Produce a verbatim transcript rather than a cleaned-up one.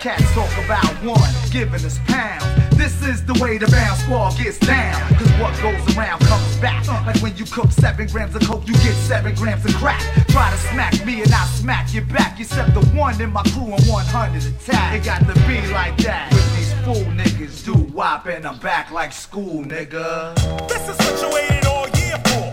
Cats talk about one, giving us pounds. This is the way the Bound Squad gets down. Cause what goes around comes back. Like when you cook seven grams of coke, you get seven grams of crack. Try to smack me and I smack you back. You set the one in my crew on one hundred attack. It got to be like that. With these fool niggas do wop and I'm back like school, nigga. This is what you waited all year for.